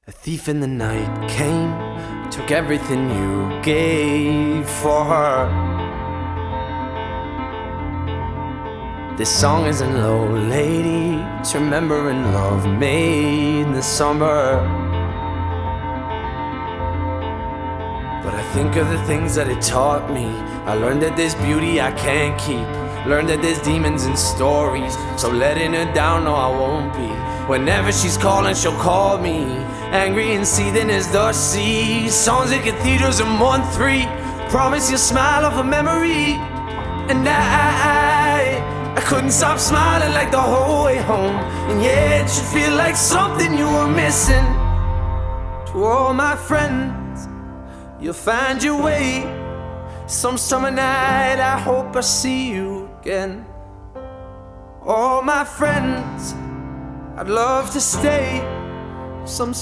A thief in the night came, took everything you gave for her. This song isn't low, lady, it's remembering love made in the summer. But I think of the things that it taught me. I learned that there's beauty I can't keep, learned that there's demons in stories. So letting her down, no I won't be. Whenever she's calling, she'll call me, angry and seething as the sea. Songs in cathedrals in 1-3, promise you'll smile off a memory. And I couldn't stop smiling like the whole way home. And yeah, it should feel like something you were missing. To all my friends, you'll find your way. Some summer night, I hope I see you again. All my friends, I'd love to stay. Some